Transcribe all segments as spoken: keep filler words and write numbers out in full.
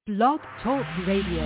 Blog Talk Radio.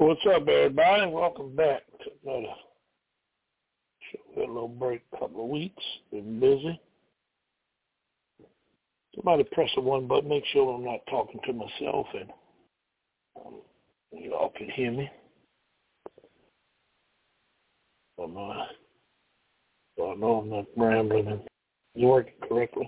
What's up, everybody? Welcome back to another show. We had a little break, a couple of weeks. Been busy. Somebody press the one button. Make sure I'm not talking to myself and um, you all can hear me. Am I, so I know I'm not rambling and you working correctly.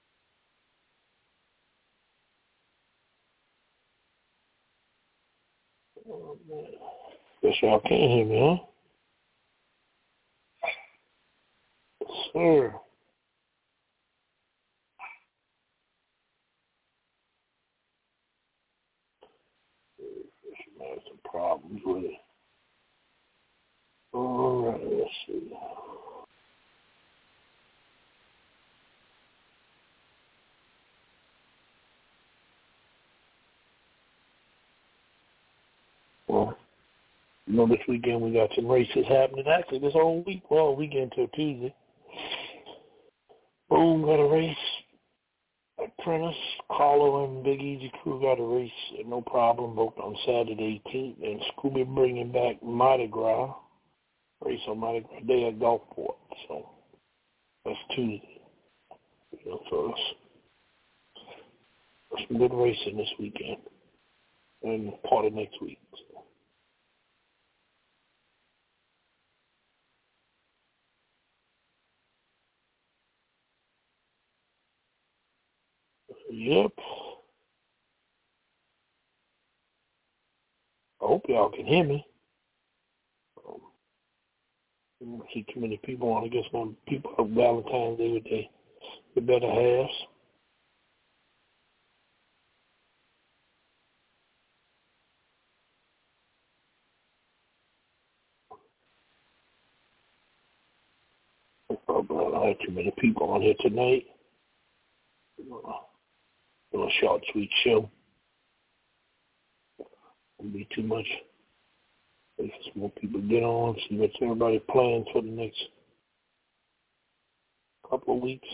Oh, man. Guess y'all can't hear me, huh? Sir. There's some problems with it. All right, let's see. Well, you know, this weekend we got some races happening. Actually, this whole week, well, weekend till Tuesday. Boom got a race. Apprentice, Carlo, and Big Easy Crew got a race, no problem, both on Saturday eighteenth. And Scooby bringing back Mardi Gras, race on Mardi Gras Day at Gulfport. So that's Tuesday. You know, so that's, that's some good racing this weekend and part of next week. So. Yep. I hope y'all can hear me. Um, I don't see too many people on. I guess when people have Valentine's Day with their, their better halves. I don't have too many people on here tonight. A little short, sweet show. Won't be too much. Wait for some more people to get on, see what's everybody plans for the next couple of weeks.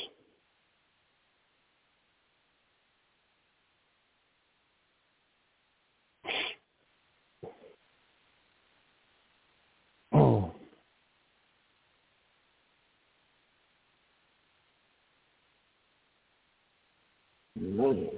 Oh. Man.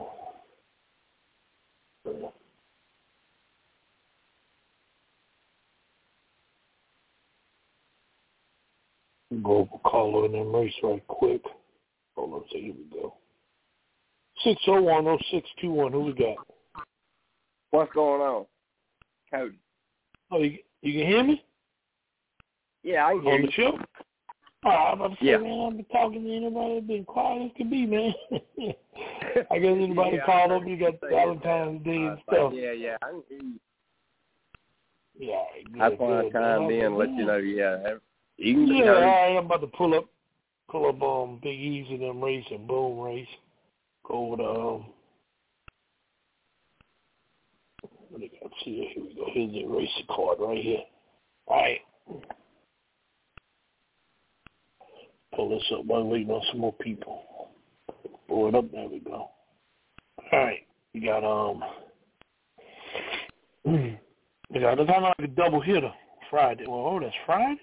Go over Carlo and then race right quick. Hold on, so here we go. six oh one oh six two one, who we got? What's going on? Cody. Oh, you, you can hear me? Yeah, I can hear on you. the show? Oh, I was about to say, yeah. man, I've been talking to anybody that's been quiet as can be, man. I guess anybody yeah, called up, you got Valentine's Day and stuff. Yeah, yeah, I can hear you. Yeah, good, That's why I chimed in and let you know, yeah. You can, yeah, you know, I am about to pull up, pull up um, Big Easy and them race and Boom race. Go over to, um, what do you got? See, here we go. Here's the race card right here. All right. Pull this up while waiting on some more people. Pull it up. There we go. All right. You got, um, you got, it's kind of like a double hitter Friday. Well, oh, that's Friday?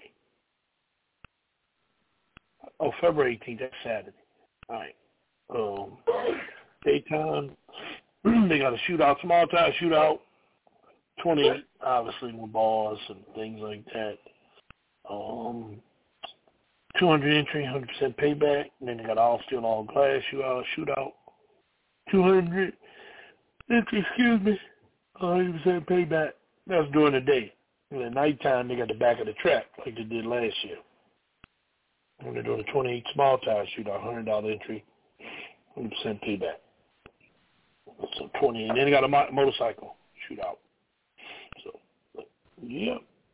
Oh, February eighteenth. That's Saturday. All right. Um, daytime. They got a shootout, small time shootout. twenty, obviously, with bars and things like that. Um, two hundred entry, one hundred percent payback. And then they got all steel, all glass shootout. shootout. two hundred entry, excuse me, one hundred percent payback. That's during the day. And at nighttime, they got the back of the track like they did last year. When they're doing a twenty-eight small tire shootout, one hundred dollars entry, one hundred percent payback. So twenty, and then they got a mo- motorcycle shootout. So, yeah.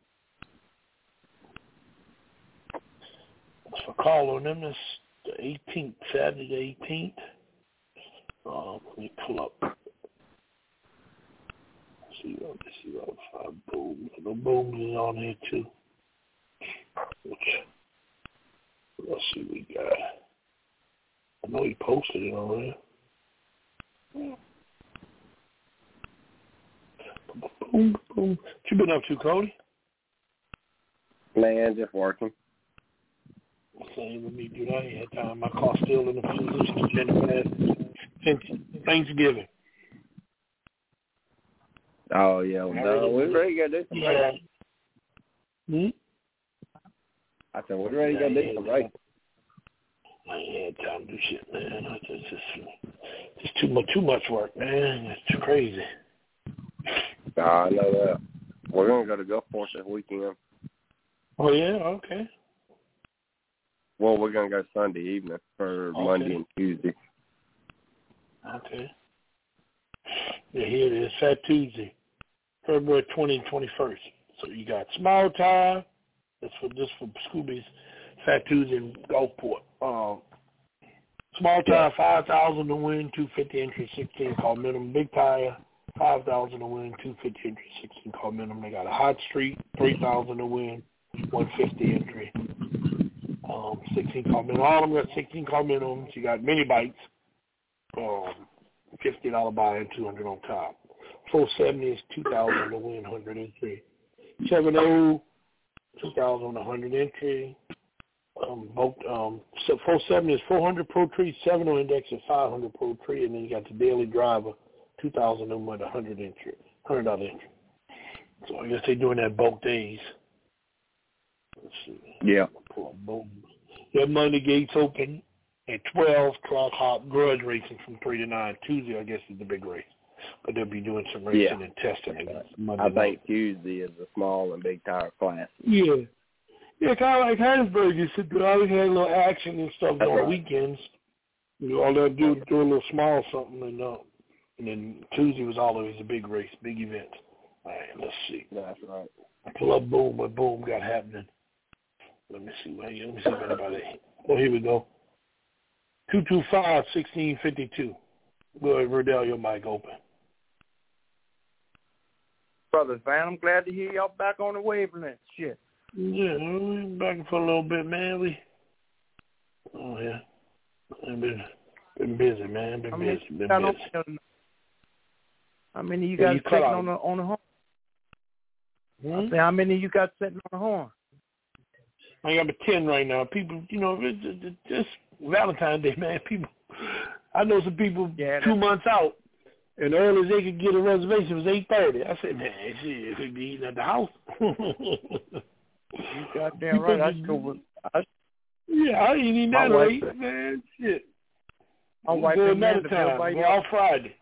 That's for Carlo and them. That's the eighteenth, Saturday the eighteenth. Um, let me pull up. Let's see, let me see what five booms. The booms is on here too. Which, let's see what we got. I know he posted it already. Boom, boom. What you been up to, Cody? Man, just working. Same with me, dude. I ain't had time. My car's still in the position it's been the past since Thanksgiving. Oh, yeah. No, we're ready to go do some yeah. racing. Hmm? I said, we're ready to go do some racing. I ain't had time to do shit, man. It's just, just too much, too much work, man. It's too crazy. Oh, I know that. We're going to go to Gulfport this weekend. Oh, yeah? Okay. Well, we're going to go Sunday evening for okay. Monday and Tuesday. Okay. Yeah, here it is, Fat Tuesday, February twentieth and twenty-first. So you got small time. That's for just for Scooby's Fat Tuesday in Gulfport. Um, small tire, five thousand to win, two fifty entry, sixteen call minimum. Big tire, five thousand to win, two fifty entry, sixteen call minimum. They got a hot street, three thousand to win, one fifty entry, um, sixteen call minimum. All of them got sixteen call minimums. You got mini bikes, um, fifty dollar buy and two hundred on top. four seventy is two thousand to win, one hundred entry. seven oh, two thousand, one hundred entry. Um, both, um, so four seventy is four hundred Pro Tree, seven oh index is five hundred Pro Tree, and then you got the Daily Driver, two thousand of them with one hundred entry, one hundred dollar entry. So I guess they're doing that both days. Let's see. Yeah. Boom. Their Monday gates open at twelve, Clock Hop, grudge racing from three to nine. Tuesday, I guess, is the big race. But they'll be doing some racing yeah. and testing against Monday I think night. Tuesday is the small and big tire class. Yeah. Yeah, kind of like Harrisburg. You said they always had a little action and stuff That's on right. the weekends. You know, all they'll do do a little small something, and uh, and then Tuesday was always a big race, big event. All right, let's see. That's right. Pull up Boom, what Boom got happening. Let me see. Let me see if anybody. Oh, here we go. Two two five sixteen fifty two. Go ahead, Verdell, your mic open. Brothers, man, I'm glad to hear y'all back on the wavelength. Shit. Yeah, we back for a little bit, man. We. Oh yeah. I've been been busy, man. Been I busy. mean, Been got busy. on, how many of you Yeah, guys you cut sitting out. on the on the horn? Hmm? I say, how many of you got sitting on the horn? I got a ten right now. People, you know, it's it's just Valentine's Day, man. People, I know some people Yeah, two months out, and the earliest they could get a reservation was eight thirty. I said, man, shit, it could be eating at the house. You goddamn right. I still was. I, yeah, I ain't eating that wife, late, man. Shit. My wife Go in another Mandeville. time. By Go out Friday.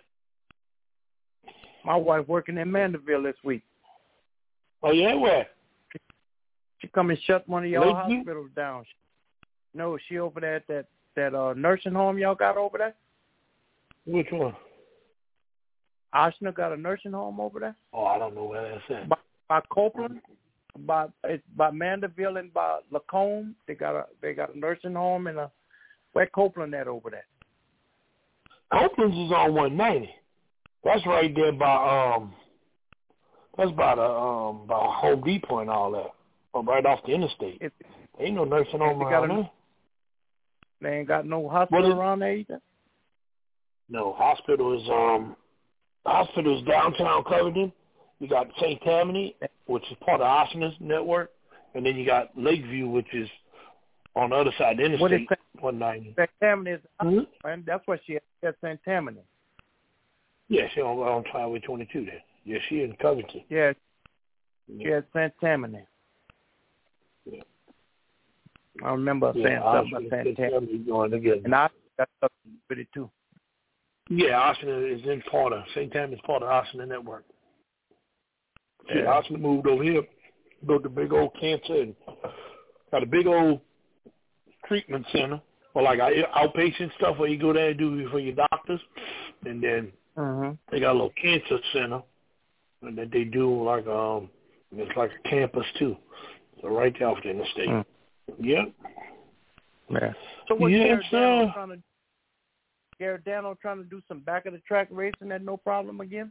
My wife working in Mandeville this week. Oh yeah, where? She come and shut one of y'all Lakeview? hospitals down. No, she over there at that that uh, nursing home y'all got over there. Which one? Oshner got a nursing home over there. Oh, I don't know where that's at. By, by Copeland, by it's by Mandeville and by Lacombe. They got a they got a nursing home and a where Copeland at over there. Copeland's is on one ninety. That's right there by um. That's by the um by Home Depot and all that. Or right off the interstate. It, Ain't no nursing home they around got a, there. They ain't got no hospital is, around there either. No, hospital is um hospital is downtown Covington. You got Saint Tammany, which is part of Oshner's network, and then you got Lakeview, which is on the other side of the interstate, one ninety. Saint Tammany is, Mm-hmm. and that's what she at Saint Tammany. Yeah, she on on Highway twenty-two there. Yeah, she in Covington. Yeah, yeah. she at Saint Tammany. Yeah. I remember yeah, saying something about Saint Tammany. Going together. And I got stuff with it too. Yeah, Oshner is in part of Saint Tammany's part of Oshner network. See, Yeah. Oshner moved over here, built a big old cancer and got a big old treatment center or like outpatient stuff where you go there and do for your doctors, and then Mm-hmm. they got a little cancer center and that they do like um it's like a campus too. So right there off the interstate. Mm. Yep. Yeah. So what yes, Garrett uh, trying to Garrett Dano trying to do some back of the track racing at no problem again?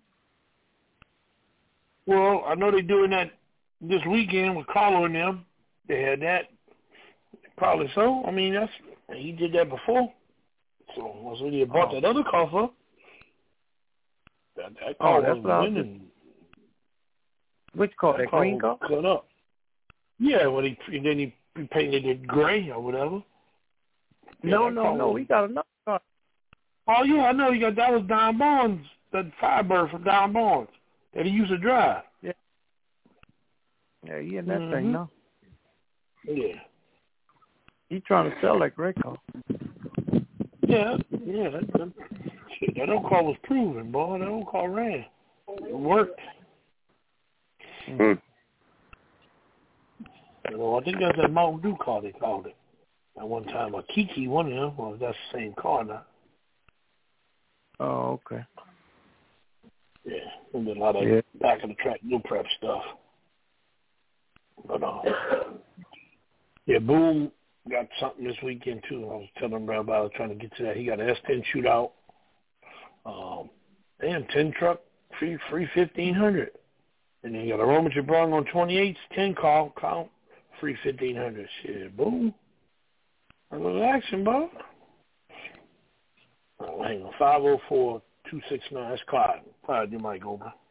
Well, I know they're doing that this weekend with Carlo and them. They had that. Probably so. I mean, that's he did that before. So once we bought oh. that other car for that, that car oh, was winning. Which car? That That car green was car? cut up. Yeah, when he and then he, he painted it gray or whatever. Yeah, No, that no, car no. was- He got another car. Oh yeah, I know. You got that was Don Barnes, that Firebird from Don Barnes that he used to drive. Yeah. Yeah, he in that Mhm. thing now. Yeah. He trying to sell that gray car. Yeah, yeah. That, that, shit, that old car was proven, boy. That old car ran. It worked. Hmm. You know, I think that's that Mountain Dew car they called it. At one time, a Kiki, one of them. Well, that's the same car now. Oh, okay. Yeah, and a lot of Yeah. back of the track new prep stuff. But uh, yeah, Boom got something this weekend too. I was telling Brad about it, trying to get to that. He got an S ten shootout. Um, damn, ten truck, free, free fifteen hundred. And then you got a Roman Jabrong on twenty-eights, ten call, count, free fifteen hundred. Shit, Boom. A little action, bro. Oh, hang on, five oh four, two six nine. That's Clyde. Clyde, you might go, bro.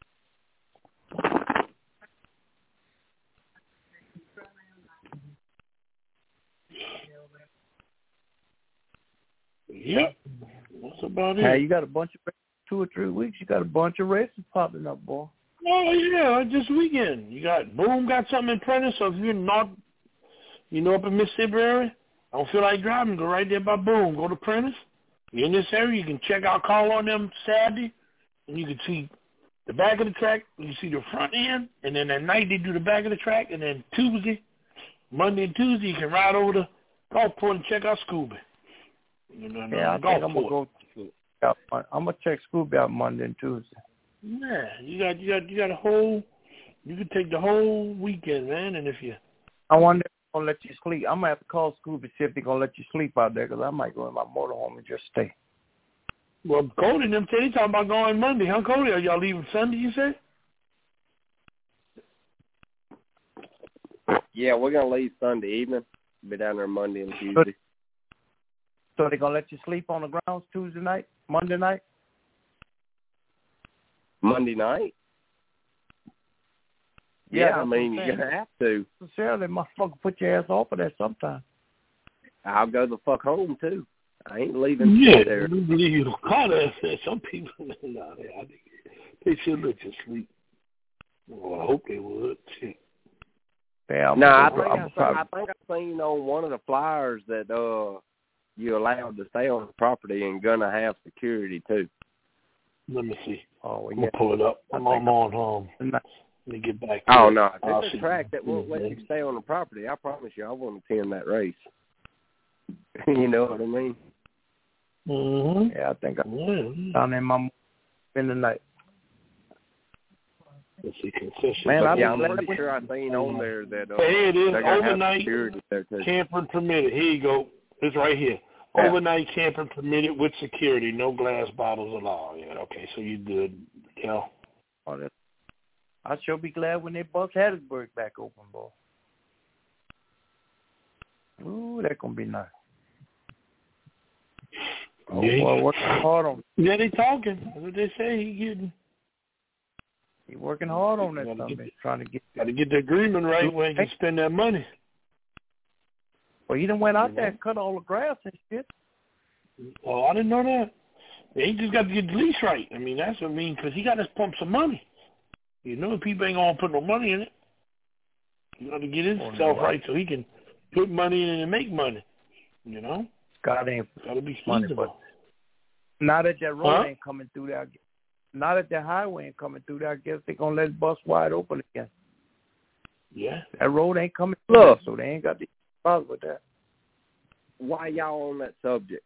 Yep. That's about it. Hey, you got a bunch of two or three weeks. You got a bunch of races popping up, boy. Oh yeah, this weekend you got Boom got something in Prentice. So if you're not, you know, up in Mississippi area, I don't feel like driving. Go right there by Boom. Go to Prentice. You're in this area. You can check out call on them Saturday, and you can see the back of the track. You see the front end, and then at night they do the back of the track, and then Tuesday, Monday and Tuesday you can ride over the golf port and check out Scooby. You know, Yeah, I golf think I'm gonna port. go. Out, I'm gonna check Scooby out Monday and Tuesday. Yeah, you got you got you got a whole. You can take the whole weekend, man, and if you. I wonder if they're gonna let you sleep. I'm gonna have to call Scooby see if they're gonna let you sleep out there, because I might go in my motorhome and just stay. Well, Cody and them said they talking about going Monday, huh, Cody? Are y'all leaving Sunday, you said? Yeah, we're gonna leave Sunday evening. Be down there Monday and Tuesday. So they're gonna let you sleep on the grounds Tuesday night, Monday night? Monday night? Yeah, Yeah, that's I mean, what I'm you're saying. gonna have to. Sincerely, motherfucker, put your ass off of that sometime. I'll go the fuck home too. I ain't leaving Yeah, there. you call that. Some people, nah, they, I think they should let you sleep. Well, I hope they would. Shit. Yeah, I'm No, I gonna think go- I, I'm seen, probably- I think I seen on one of the flyers that uh you're allowed to stay on the property and gonna have security too. Let me see. Oh, well, I'm yeah. gonna pull it up. I'm, I think- I'm on home. Not- Let me get back. To Oh it. no, if I'll it's a see. track that won't let you stay on the property, I promise you I won't attend that race. You know what I mean? Mm-hmm. Yeah, I think I'm Yeah. down in my in the night. Let's see, concession. Man, I Yeah, be I'm glad pretty when- sure I seen on there that uh, Hey, it is they're gonna overnight have security there too. camping permitted. Here you go. It's right here. Yeah. Overnight camping permitted with security. No glass bottles allowed. Yeah, okay, so you good. Yeah. Oh, that- I sure be glad when they bust Hattiesburg back open, boy. Ooh, that gonna be nice. Oh, Yeah. boy, working hard on Yeah, they talking. That's what they say. He getting. he working hard on that Gotta something. get He's trying to get. Got to get the agreement right where he can spend that money. Well, he done went out You there know? and cut all the grass and shit. Oh, I didn't know that. He just got to get the lease right. I mean, that's what I mean, because he got to pump some money. You know, people ain't going to put no money in it. You got to get himself Oh, no. right so he can put money in it and make money. You know? God ain't Got to be money, feasible. but now that that road Huh? ain't coming through there, now that that highway ain't coming through there, I guess they're gonna let it bust wide open again. Yeah. That road ain't coming through Look. there, so they ain't got the problem with that. Why y'all on that subject?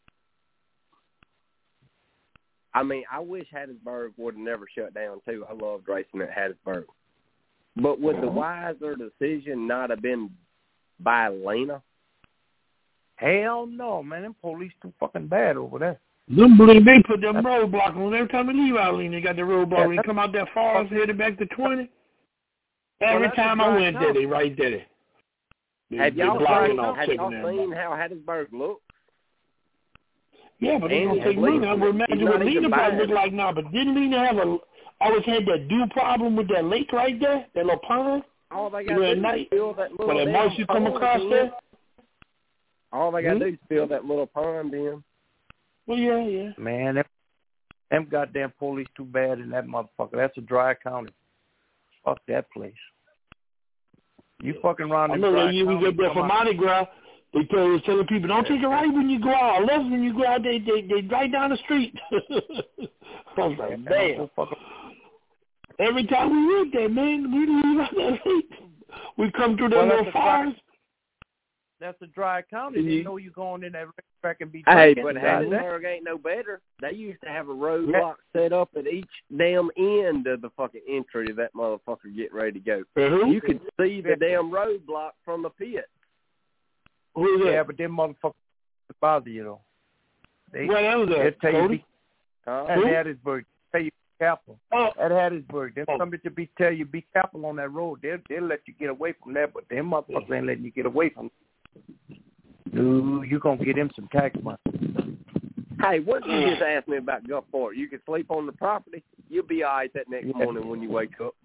I mean, I wish Hattiesburg would have never shut down too. I loved racing at Hattiesburg. But would the wiser decision not have been by Lena? Hell no, man. Them police too fucking bad over there. Them blue, they put them roadblocks on every time they leave Alene. They got the roadblock. Yeah, When they come out that far, headed back to twenty. Every that's time a I dry went there, town. they right there. They, Have they y'all, blocking seen, off, have checking y'all them seen out. how Hattiesburg looks? Yeah, but it's And gonna he's take money. I leaving. would He's imagine not what even Lena probably buying look it. like now. But didn't Lena have a always had that dew problem with that lake right there, that little pond. All they got to do is fill that little when that moisture come across in. there. All they got to hmm? do is fill that little pond in. Well, yeah, yeah. Man, them, them goddamn police too bad in that motherfucker. That's a dry county. Fuck that place. You fucking around I in remember dry that year we county, got there for come Mardi Gras. They told, was telling people, don't take a right when you go out. Left when you go out, they they they right down the street. I was like, damn. Every time we went there, man, we leave out that late. We come through them Well, little that's a fires. That's a dry county. Mhm. You know you going in that track and be Hey, drinking. but That's Hattiesburg ain't no better. They used to have a roadblock Yeah. set up at each damn end of the fucking entry to that motherfucker getting ready to go. Uh-huh. You could see the damn roadblock from the pit. Who is that? Yeah, but them motherfuckers bother you though. They, Where that was they at? tell you Huh? be, at Hattiesburg, tell you be careful. Oh. At Hattiesburg, them Oh. somebody to be tell you be careful on that road. They'll they'll let you get away from that, but them motherfuckers ain't letting you get away from it. Dude, you gonna get him some tax money. Hey, what did you just ask me about Gulfport? You can sleep on the property. You'll be all right that next Yeah. morning when you wake up.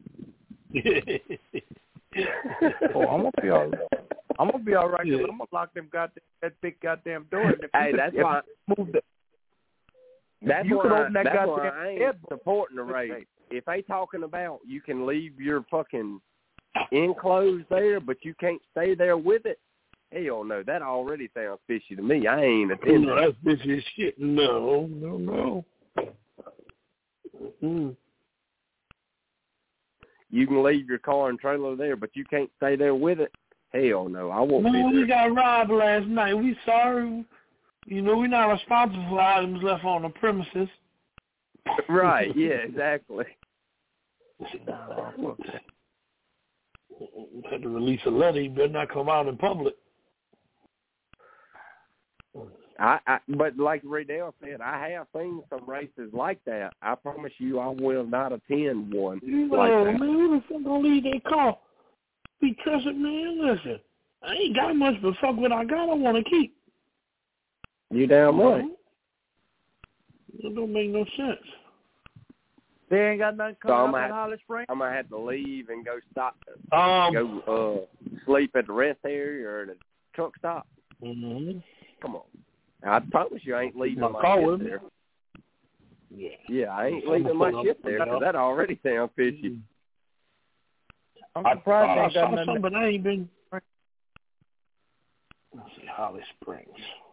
Oh, I'm gonna be all right. I'm gonna be all right. Yeah. I'm gonna lock them goddamn that big goddamn door. And if Hey, you that's could, why. Move the, That's you why. could open that that's goddamn why I ain't head. supporting the race. If they talking about you can leave your fucking enclosed there, but you can't stay there with it. Hell no, that already sounds fishy to me. I ain't attending. No, that's bitch as shit. No, no, no. Mm-hmm. You can leave your car and trailer there, but you can't stay there with it. Hell no, I won't No, be there. we got robbed last night. We sorry. You know, we're not responsible for items left on the premises. Right, yeah, exactly. Had to release a letter. You better not come out in public. I, I but like Riddell said, I have seen some races like that. I promise you, I will not attend one No, like that. man, who the fuck gonna leave their car? Be trusted, man. Listen, I ain't got much, but fuck what I got, I want to keep. You damn right. It don't make no sense. They ain't got nothing So coming I'm up gonna in Holly Springs. I'm gonna have to leave and go stop, Um, go uh, sleep at the rest area or the truck stop. Mm-hmm. Come on, I promise you, I ain't leaving My my, car shit with me. there. Yeah. Yeah, I ain't I'm leaving my gonna shit put there up- because that already sounds fishy. I'm I surprised thought they I ain't got saw nothing. something, but I ain't been. Let's see, Holly Springs.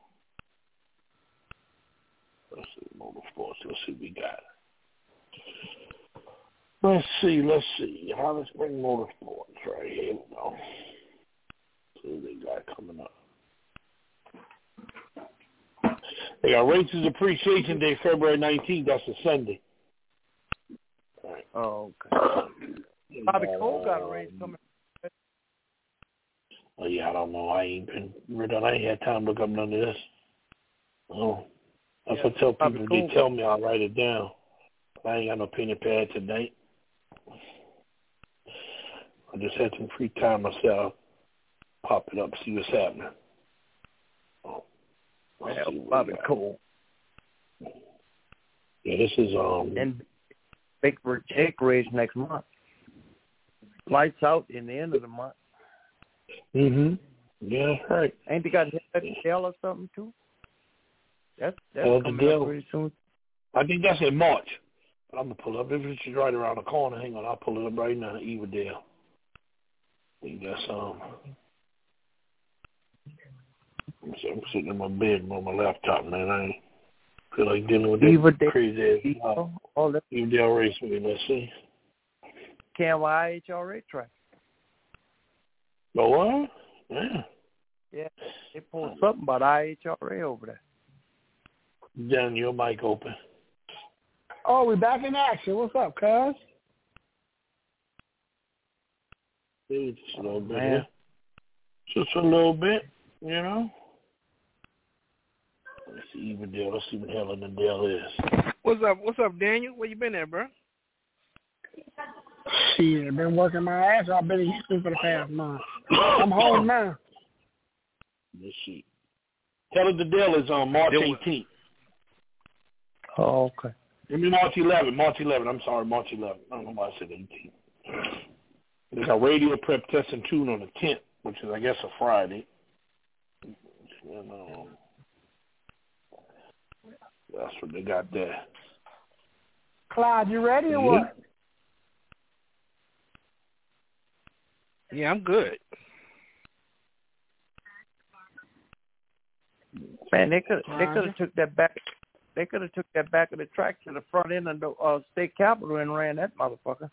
Let's see, motorsports. Let's see what we got. Let's see, let's see. Holly Springs Motorsports, right here we go. See what they got coming up. They got Races Appreciation Day, February nineteenth. That's a Sunday. All right. Oh, okay. Bobby Cole got a race coming. Oh, yeah, I don't know. I ain't been, I ain't had time to look up none of this. Oh, that's Yeah, what I tell Bobby people. Cole. They tell me, I'll write it down. I ain't got no pen and pad tonight. I just had some free time myself. Pop it up, see what's happening. Oh, let's Yeah, see what Bobby we got. Cole. Yeah, this is um. And Big for Jake race next month. Lights out in the end of the month. Mhm. Yeah, right. Ain't they got Hell or something too? That's that's Hell to coming Dell. up pretty soon. I think that's in March. But I'm gonna pull up. If it's right around the corner, hang on, I'll pull it up right now. Everdale. I think that's um. I'm sitting in my bed on my laptop, man. I ain't feel like dealing with that Everdale. crazy ass uh, All that Everdale Raceway. Let's see. Canway I H R A track. Oh, what? Yeah. Yeah, they pulled something about I H R A over there. Down your mic open. Oh, we back in action. What's up, cuz? Dude, just a little bit man. here. Just a little bit, you know. Let's see Everdale. Let's see what the hell in the Dale is. What's up? What's up, Daniel? Where you been at, bro? Shit, been working my ass off. I've been in Houston for the past month. I'm home now. Let's see. Hell of the Dale is on March eighteenth. Oh, okay. I mean March eleventh. March eleventh. I'm sorry, March eleventh. I don't know why I said eighteenth. They got radio prep test and tune on the tenth, which is I guess a Friday. And, um, that's what they got there. Clyde, you ready or Yeah. what? Yeah, I'm good. Man, they could they could have took that back. They could have took that back of the track to the front end of the uh, state capitol and ran that motherfucker.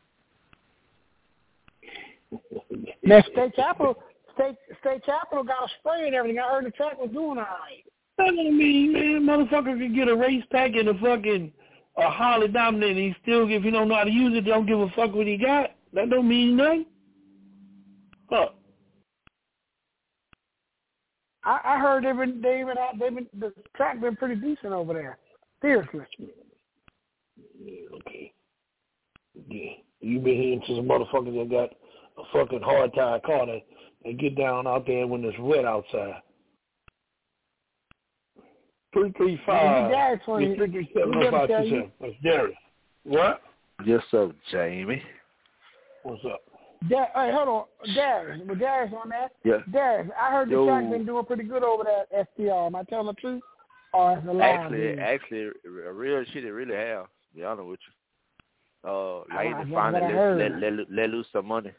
Now, State Capitol, State State Capitol got a spray and everything. I heard the track was doing all right. That don't mean, man, motherfucker can get a race pack and a fucking a Harley Dominant and he still, if he don't know how to use it, don't give a fuck what he got. That don't mean nothing. Huh. I, I heard they've been they've been out, they've been the track been pretty decent over there. Seriously. Yeah, okay. Yeah. You been hearing to some motherfuckers that got a fucking hard tire car that and get down out there when it's wet outside. Three three five. Three three seven oh five two seven. That's Darius. What? Yes, sir, Jamie. What's up? Dar- hey, hold on, Darius. With Darius on that. Yeah. Darius, I heard the Yo. track been doing pretty good over there at S T R. Am I telling the truth? Or is it a lie? Actually, actually, a real shit it really have. To be honest with you. Uh, Lane that's finally what I let, heard. let, let, let loose some money.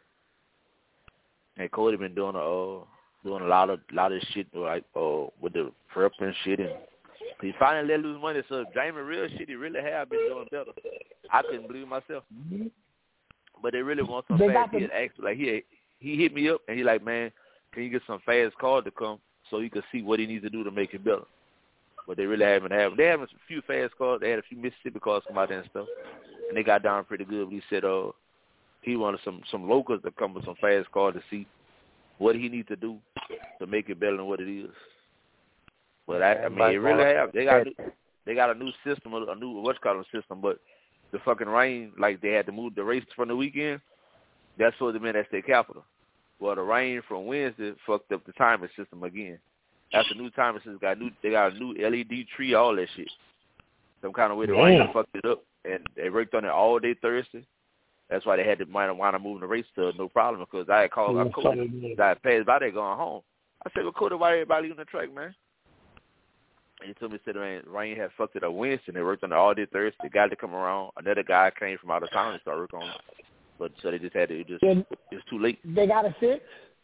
And Cody been doing a uh, doing a lot of lot of shit like uh with the prep and shit, and he finally let loose money. So Jamie, real shit, he really have been doing better. I couldn't believe myself. Mm-hmm. But they really want some They fast. got He had asked, like he he hit me up and he like, man, can you get some fast cars to come so you can see what he needs to do to make it better? But they really haven't had. They have a few fast cars. They had a few Mississippi cars come out there and stuff, and they got down pretty good. But he said, uh, he wanted some some locals to come with some fast cars to see what he needs to do to make it better than what it is. But I, I mean, it really have. They got a new, they got a new system, a new what's called a system, but the fucking rain, like they had to move the race from the weekend. That's what they meant at State Capitol. Well, the rain from Wednesday fucked up the timing system again. After new timing system got new, they got a new L E D tree, all that shit. Some kind of way the Damn. rain fucked it up, and they worked on it all day Thursday. That's why they had to wind up moving the race to no problem because I had called, I Cody, I had passed by there going home. I said, well, Cody, why everybody leaving the track, man? And he told me, said, rain, rain had fucked it up Wednesday, and they worked on it all day Thursday. The guy to come around, another guy came from out of town and started working on it. But so they just had to, it just, Then it was too late. they got it fixed?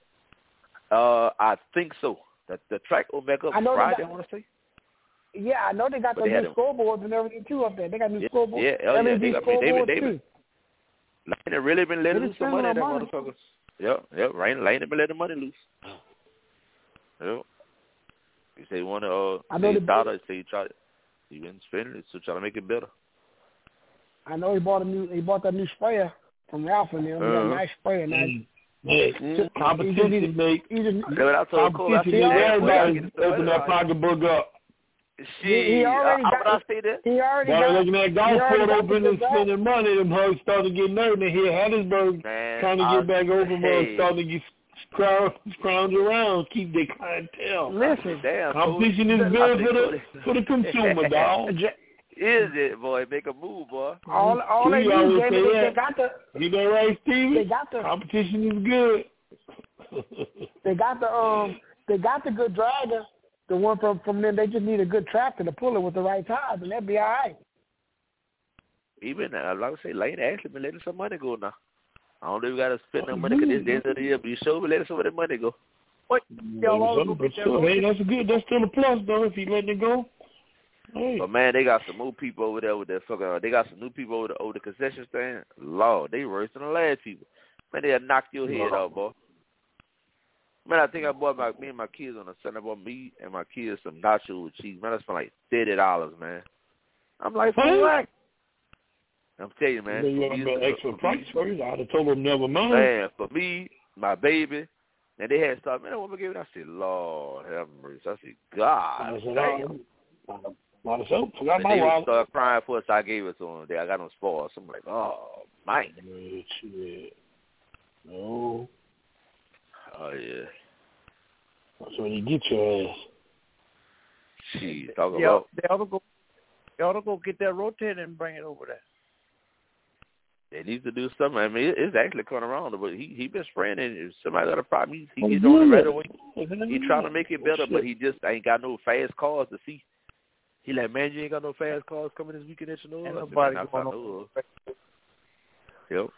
Uh, I think so. The, the track will back up I know they Friday, got- I want to say. Yeah, I know they got But the they had new them. scoreboards and everything too up there. They got new Yeah, scoreboards. yeah, hell yeah. L E D They got- I mean, they- scoreboards they- too. Lane had really been letting They loose some spending money, that money. motherfuckers. Yep, yep. Rain, Lane had been letting money loose. Yep. He said he wanted, uh, I know he the- thought, he said he tried, he been spending it, so trying to make it better. I know he bought a new he bought that new sprayer from Ralph and them. He got a Uh-huh. nice sprayer. Nice. Mm. Yeah. Mm. Competition make He just, That's what I told Cole. I said, competition make yeah, everybody boy, I open that pocketbook up. Shit, He- he already I, I, got- when I say that, he already While got. looking at he golf already court got open the and good spending money, them hugs starting to get nervous. And here Hattiesburg man, trying to I, get back over, hey, but starting to get scrounge, scrounge around, keep their clientele. Listen, damn, Competition Cole. is I good said, for the Cole. for the consumer, dog. Is it, boy? Make a move, boy. all all they He do, always Jamie, say they, that. they got the You know right, Stevie? they got the Competition is good. they got the um they got the good dragger. The one from from them, they just need a good tractor to pull it with the right tires, and that'd be all right. Even, uh, like I say, Lane actually been letting some money go now. I don't know if we got to spend no money because this day of the year, but you sure been letting some of that money go. What? Maybe something, but still, hey, that's a good. That's still a plus, though. If he letting it go. Hey. But man, they got some more people over there with that fucking. Uh, they got some new people over the over the concession stand. Lord, they worse than the last people. Man, they'll knock your head off, boy. Man, I think I bought my me and my kids on a Sunday. I bought me and my kids some nacho with cheese. Man, I spent like thirty dollars, man. I'm like, for Hey. what? I'm telling you, man. Then you for want me, to it's- extra for price me- first. I'd have told them never mind. Man, for me, my baby, and they had started, man, I want to give it. I said, Lord have mercy. I said, God I said, damn. oh, a lot of soap. Forgot And my they wallet. started crying for us. I gave it to them. They, I got them spoiled. So I'm like, oh, man. Yeah, shit. No. Oh, yeah. That's when you get your ass. Jeez, talk Yeah, about. the other go, They ought to go get that rotator and bring it over there. They need to do something. I mean, it's actually coming around, but he he been spraying it. If somebody got a problem, he, he Oh, gets on it yeah. right away. He trying to make it better, Oh, but he just ain't got no fast cars to see. He like, man, you ain't got no fast cars coming this weekend that you know of. Ain't I said, nobody man, I going found on. no. Yep.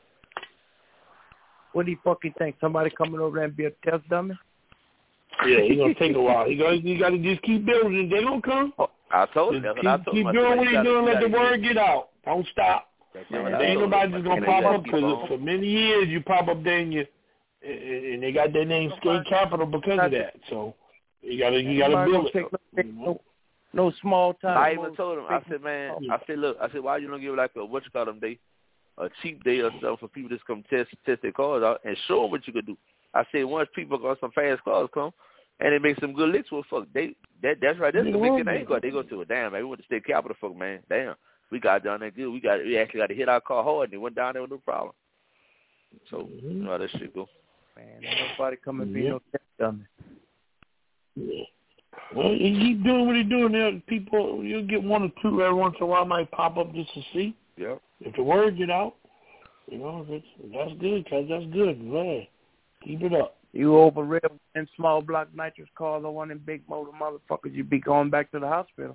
What do you fucking think? Somebody coming over there and be a test dummy? Yeah, he's gonna take a while. He got you got to just keep building. They gonna come. I told him. Just That's keep, what I told keep him. doing I said, what you he's gotta, doing. you Let the gotta word get out. Don't stop. That's Man, what There I ain't told nobody him. just I gonna said, pop gotta up keep because on. for many years you pop up there and you and they got their name Skate Capital because of that. So you gotta you gotta Nobody build gonna it. take no, no, no small time. I no even told him. I said, man. Yeah. I said, look. I said, why you don't give like a what you call them day, a cheap day or something for people to just come test test their cars out and show them what you could do. I said, once people got some fast cars come and they make some good licks, well, fuck, they that that's right. That's Yeah, the big well, thing. They go, they go to a damn. Man, we went to State Capitol, fuck, man. Damn, we got down there good. We got we actually got to hit our car hard and they went down there with no problem. So Mm-hmm. you know how that shit go. Man, ain't nobody coming be Yeah. no test dummy. Yeah. Well, you keep doing what you're doing there. People, you'll get one or two every once in a while might pop up just to see. Yep. If the word get out, you know, that's, that's good, cause that's good. Man, keep it up. You over real in small block nitrous cars or one in big motor motherfuckers, you be going back to the hospital.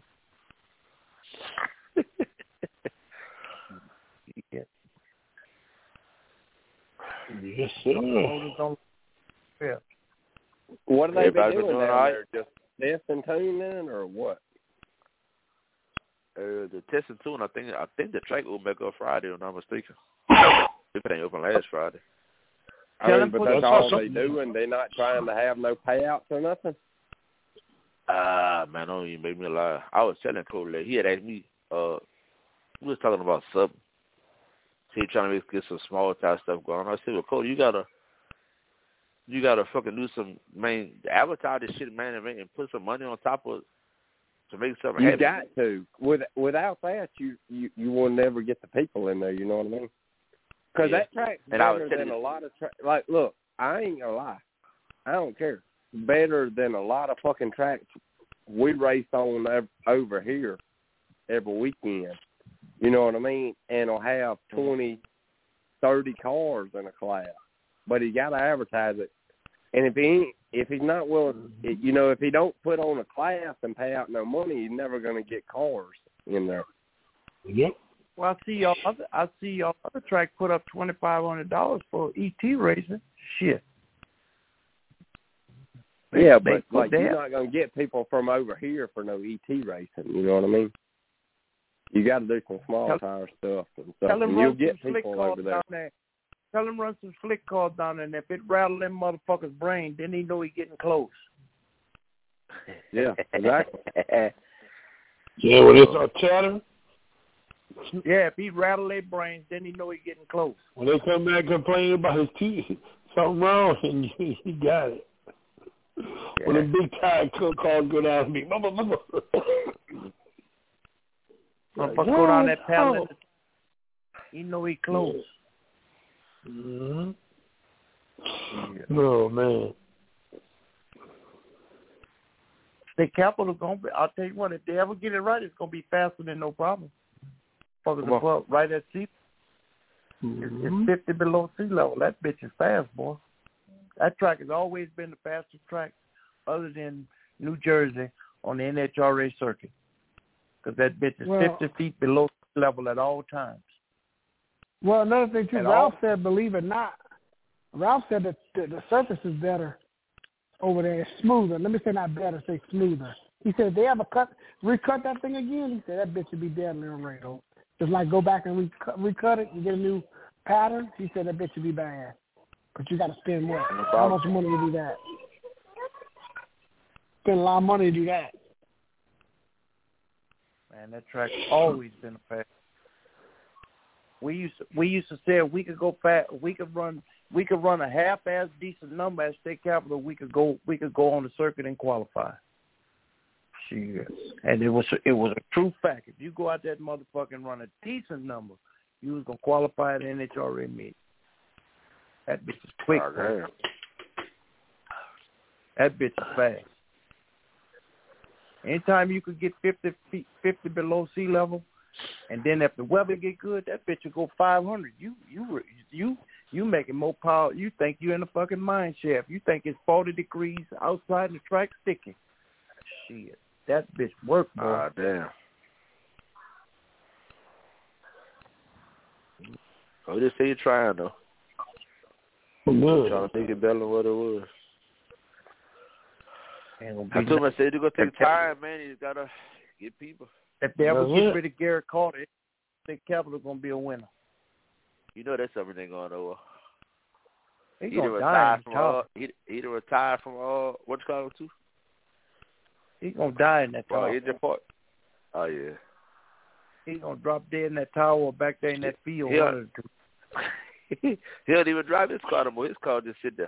Yeah. Yes, sir. Motors on yeah. What are they been Everybody been doing doing down all there? Just testing tuning or what? Uh, the testing too, and I think I think the track will back up Friday, if I'm not mistaken. If it ain't open last Friday. I Tell mean, them but put that's the- all they do, and they're not trying to have no payouts or nothing. Ah, man, don't even make me lie. I was telling Cody that he had asked me. Uh, we was talking about something. He trying to make, get some small time stuff going on. I said, well, Cody, you gotta, you gotta fucking do some, man, advertise this shit, man, and, and put some money on top of to make something You happen. got to. With, without that, you, you, you will never get the people in there, you know what I mean? Because Yeah. that track's And I was better telling than a you- lot of tracks. Like, look, I ain't going to lie. I don't care. Better than a lot of fucking tracks we race on ev- over here every weekend. You know what I mean? And it'll have twenty, thirty cars in a class. But he got to advertise it. And if he ain't, if he's not willing, you know, if he don't put on a class and pay out no money, he's never going to get cars in there. Yep. Well, I see y'all other I see y'all other track put up twenty five hundred dollars for E T racing. Shit. They, Yeah, they but like they you're have, not going to get people from over here for no E T racing. You know what I mean? You got to do some small Tell- tire stuff and tell stuff, them and you'll run get some slick people cars over there. down there. Tell him run some slick cars down there, and if it rattle them motherfuckers' brain, then he know he getting close. Yeah, exactly. Yeah, well, it's our chatter. Yeah, if he rattle their brains, then he know he getting close. When they come back complaining about his teeth, something wrong, and you, you got it. Yeah. When a big tire cook call go down to me, mama, mama. Motherfucker go down that pallet, he know he close. Mm-hmm. Yeah. Oh man. The capital gonna be. I'll tell you what. If they ever get it right, it's gonna be faster than no problem. Fuckers Come on. are right at sea. It's, it's fifty below sea level. That bitch is fast, boy. That track has always been the fastest track, other than New Jersey on the N H R A circuit, because that bitch is Well- fifty feet below sea level at all times. Well, another thing too, At Ralph all. said, believe it or not, Ralph said that the, the surface is better over there. It's smoother. Let me say not better, say smoother. He said if they ever cut, recut that thing again, he said that bitch would be deadly on radar. Just like go back and recut, recut it and get a new pattern. He said that bitch would be bad. But you got to spend what? How much money to do that? Spend a lot of money to do that. Man, that track's always been a fast. We used to, we used to say if we could go fast, we could run we could run a half-ass decent number at State Capitol. We could go we could go on the circuit and qualify. Shit. And it was it was a true fact. If you go out that motherfucker and run a decent number, you was gonna qualify at the N H R A meet. That bitch is quick. Oh, damn. That bitch is fast. Anytime you could get fifty feet, fifty below sea level, and then if the weather get good, that bitch will go five hundred. You you you you making more power. You think you're in a fucking mine shaft. You think it's forty degrees outside and the track sticking. Shit, that bitch work, boy. Ah, damn. Oh, just say you're trying though. Good. Trying to make it better than what it was. I Be told him, I said, you're going to take time, man. You got to get people. If they ever That's get it. rid of Garrett Carter, I think Capital's going to be a winner. You know that's something going over. He's He done going to die retired in from the all, tower. he, he done retired from all, what's it called, too? He's going to die in that Oh, tower. injured part. Oh, yeah. He's going to drop dead in that tower or back there in that field. Yeah. One of the two. He don't even drive his car no more. His car just sit there.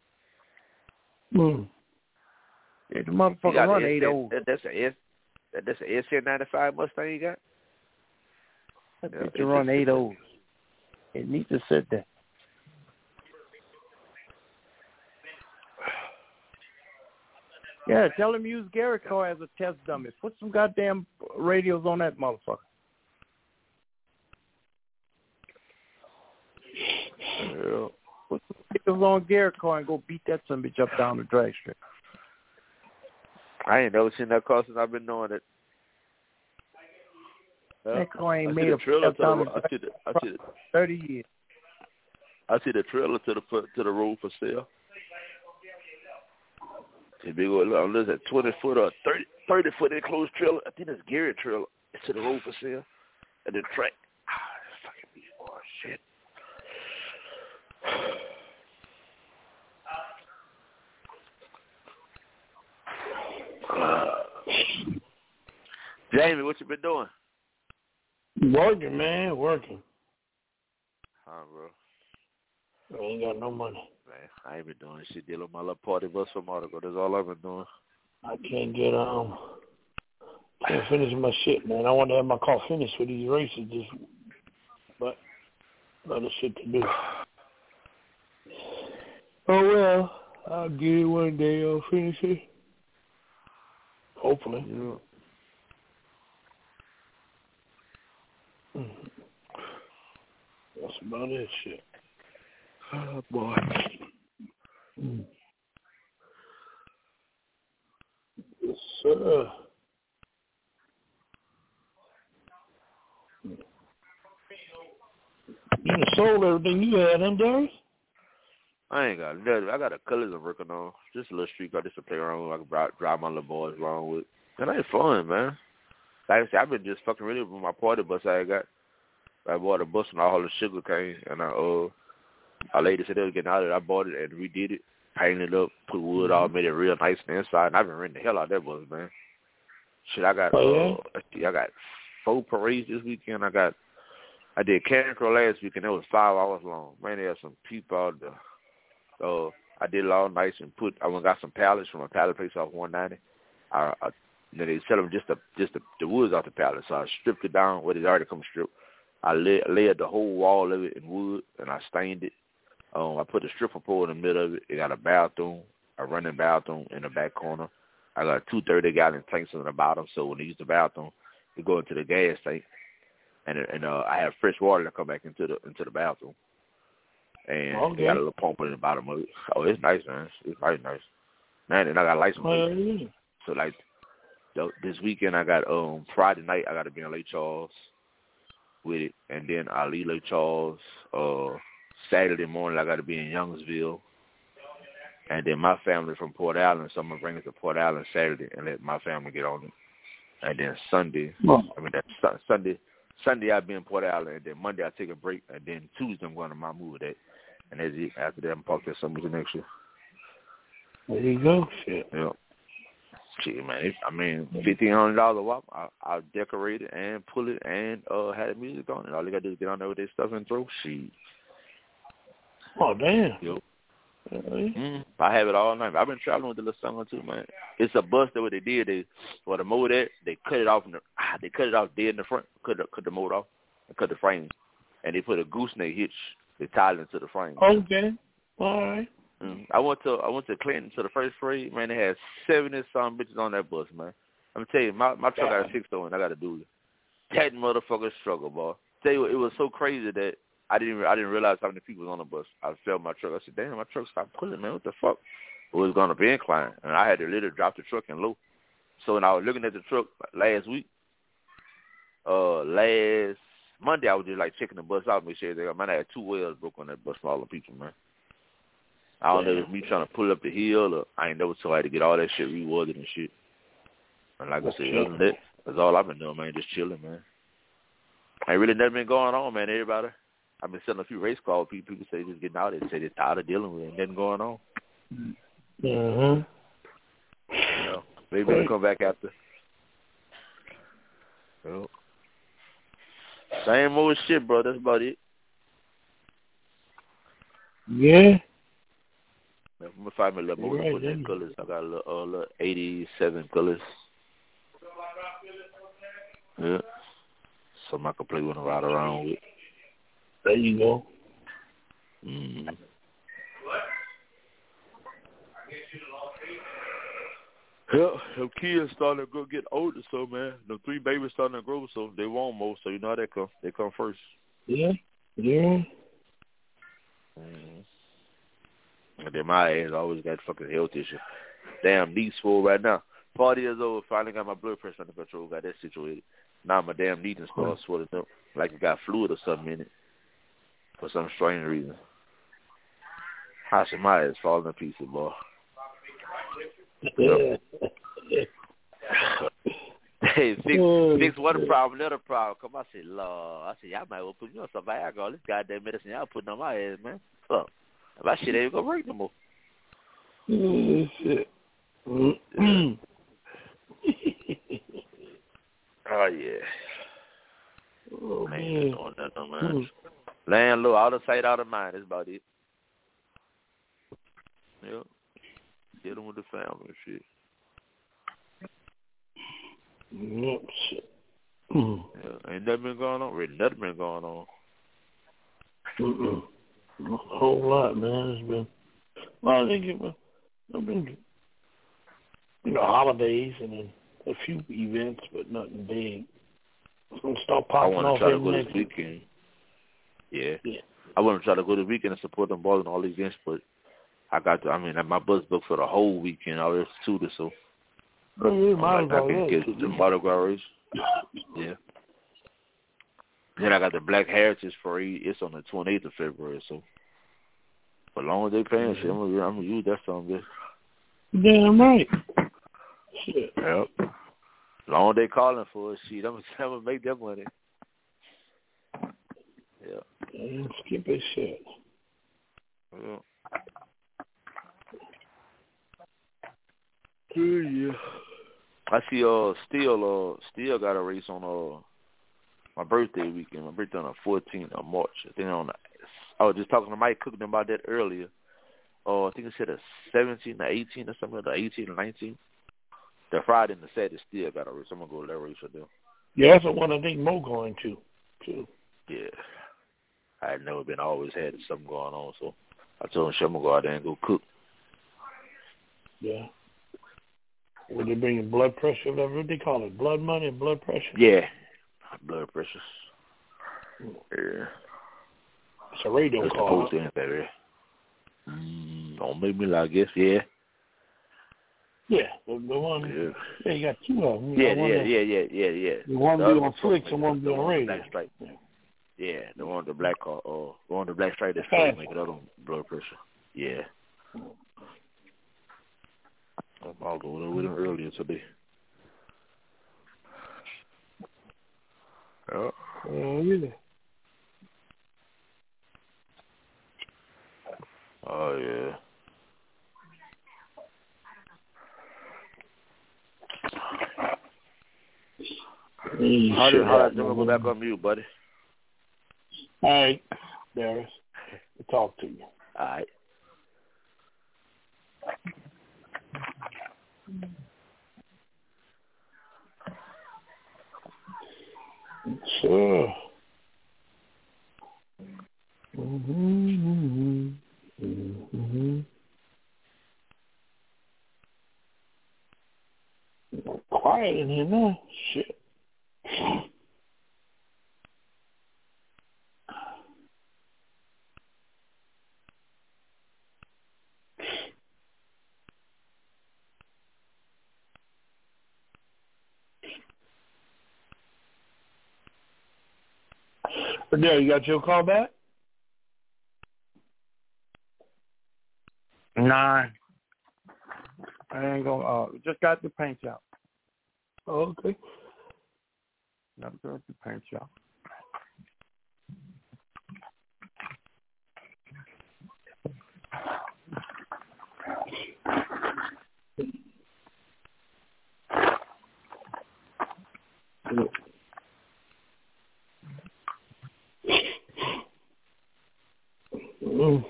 Mm. Yeah, the He motherfucker got run the eight S- old. that, That's a S. That, that's a S N ninety-five Mustang you got. That Yeah, bitch it to run just eight sit there. old. It needs to sit there. Yeah, tell him use Garrett car as a test dummy. Put some goddamn radios on that motherfucker. Yeah. Put some radios on Garrett car and go beat that son bitch up down the drag strip. I ain't never seen that car since I've been knowing it. Yeah. That car ain't I see made the a trailer step to down the, the I drag see the, I see the, thirty years. I see the trailer to the foot to the road for sale. The big old, I listen, twenty foot or thirty, thirty foot enclosed trailer. I think that's Gary trailer. It's to the road for sale. And the track. Ah, that's fucking me. Oh, shit. Uh, Jamie, what you been doing? Working, man, working. Huh, bro. I ain't got no money. Man, I ain't been doing shit. Dealing with my little party bus from Monaco. That's all I've been doing. I can't get um, can't finish my shit, man. I want to have my car finished for these races, just but other shit to do. Oh well, I'll get it one day. I'll finish it. Hopefully. Yeah. Mm-hmm. That's about it, shit. Oh, boy. Mm. Yes, sir. You done sold everything you had, them Darius? I ain't got nothing. I got a colors I'm working on. Just a little street car just to play around with. I can drive, drive my little boys around with. And ain't fun, man. Like I said, I've been just fucking really with my party bus I got. I bought a bus and all the sugar cane. And I, uh, my lady said they was getting out of it. I bought it and redid it. Painted it up, put wood all, made it real nice on the inside. And I've been renting the hell out of that bus, man. Shit, I got, Oh, yeah? uh, I got four parades this weekend. I got, I did Cancro last weekend. It was five hours long. Man, there some people out there. Uh, I did it all nice and put. I went and got some pallets from a pallet place off one ninety. I, I you know, they sell them just the just the, the woods off the pallet. So I stripped it down where it already come stripped. I lay, layered the whole wall of it in wood and I stained it. Um, I put a stripper pole in the middle of it. It got a bathroom, a running bathroom in the back corner. I got two thirty gallon tanks on the bottom, so when they use the bathroom, they go into the gas tank, and and uh, I have fresh water to come back into the into the bathroom. And Okay. they got a little pump in the bottom of it. Oh, it's nice, man. It's very nice. Man, and I got license plates. Oh, yeah. So, like, this weekend I got, um, Friday night I got to be in Lake Charles with it. And then I leave Lake Charles. Uh, Saturday morning I got to be in Youngsville. And then my family from Port Allen, so I'm going to bring it to Port Allen Saturday and let my family get on it. And then Sunday, Oh. I mean, that su- Sunday, Sunday I'll be in Port Allen. And then Monday I take a break. And then Tuesday I'm going to my movie day. And that's it. After that, I'm parked at Summer next year. There you go. Shit. Yeah. Shit, man. If, I mean, fifteen hundred dollars a wop. I, I'll decorate it and pull it and uh, have the music on it. All they got to do is get on there with their stuff and throw shit. Oh, damn. Yo. Uh, Mm, I have it all night. I've been traveling with the little song too, man. It's a bus that what they did. They for the motor that they cut it off in the ah, they cut it off dead in the front. Cut the, cut the motor off and cut the frame, and they put a gooseneck hitch. They tied it into the frame. Okay. All right. Mm. I went to I went to Clinton to the first parade. Man, they had seventy some bitches on that bus, man. I'm tell you, my my truck got a six door and I got a dually. That motherfucker struggle, boy. Tell you, what, it was so crazy that I didn't I didn't realize how many people was on the bus. I felt my truck. I said, damn, my truck stopped pulling, man. What the fuck? It was gonna be inclined, and I had to literally drop the truck in low. So when I was looking at the truck last week, uh, last Monday, I was just like checking the bus out, make sure they, man, I had two wheels broke on that bus for all the people, man. I don't know if it's me trying to pull up the hill or I ain't never told I had to get all that shit rewarded and shit. And like I said, other than that, that's all I've been doing, man, just chilling, man. Ain't really nothing been going on, man, everybody. I've been selling a few race calls. People, people say just getting out there and say they're tired of dealing with it. Nothing going on. Mm-hmm. You know, maybe they'll come back after. Well, same old shit, bro. That's about it. Yeah. I'm gonna find me a little more right, put in colors. I got a little, uh, little eighty-seven colors. Yeah. Something I can play with and ride around with. There you go. Mm-hmm. Yeah, them kids starting to go get older, so man, the three babies starting to grow, so they want more. So you know how they come. They come first. Yeah. Yeah. Mm-hmm. And then my ass always got fucking health issues. Damn knees full right now. Forty years old, finally got my blood pressure under control. Got that situated. Now my damn knee done started swelling up like it got fluid or something in it for some strange reason. I said my ass falling to pieces, boy. Yeah. Hey, fix, fix one problem, another problem. Come on, I said, Lord. I said, y'all might well put me on some Viagra. All this goddamn medicine y'all putting on my ass, man. Fuck. My shit ain't gonna work no more. Oh, shit. Yeah. Oh, yeah. Oh, I ain't man. doing nothing, no, man. Laying low, out of sight, out of mind. That's about it. Yep. Dealing with the family and shit. Yep, shit. Yeah, ain't nothing been going on. Really, nothing been going on. Mm-mm. A whole lot, man. It's been, well, I think it was, I've been, you know, holidays and then a few events, but nothing big. Some stuff I popping want off to try to every go next this weekend. Yeah. Yeah. I want to try to go this weekend and support them balls and all these events, but I got to, I mean, my bus booked for the whole weekend. I was suited, so Oh, yeah, I'm like, I can yeah. get the Mardi Gras race. Yeah. Then I got the Black Heritage Parade. It's on the twenty-eighth of February, so as long as they paying shit, I'm gonna, I'm gonna use that something. Damn right. Shit. Yep. As long as they calling for it, shit, I'm, I'm gonna make that money. Yeah. Man, skip this shit. Yeah. Oh, yeah. I see uh still uh still got a race on uh my birthday weekend. My birthday on the fourteenth of March. I think on the, I was just talking to Mike Cook about that earlier. Oh, uh, I think it said the seventeenth or eighteenth or something, the eighteenth or nineteenth. The Friday and the Saturday still got a race. I'm gonna go to that race with them. Yeah, that's the one I think Mo going to too. Yeah. I had never been always had something going on, so I told him I'm gonna go out there and go cook. Yeah. Were they bringing blood pressure, whatever what they call it, blood money and blood pressure? Yeah. Blood pressure. Yeah. It's a radio That's call. supposed to end, baby. Mm, don't make me lie, I guess, yeah. Yeah, the, the one. Yeah. Yeah, you got two of them. You Yeah, know, yeah, one yeah, yeah, yeah, yeah. The one the be other on Flix and one be on radio. Black stripe. Yeah. Yeah, the one with the black car, uh, the one with the black stripe that's Fast. supposed to make it up on blood pressure. Yeah. I'll go with him earlier today. Yeah. Oh, yeah. Oh, yeah. Hey, How did, how out, did Jimmy go back on mute, buddy? All right, Darius. We'll talk to you. All right. Sure. Mm-hmm. Mm-hmm. Quiet. quiet in here now. Shit. But there, you got your call back? Nah. I ain't gonna, uh, just got the paint shop. Oh, okay. Got the paint shop. Mm.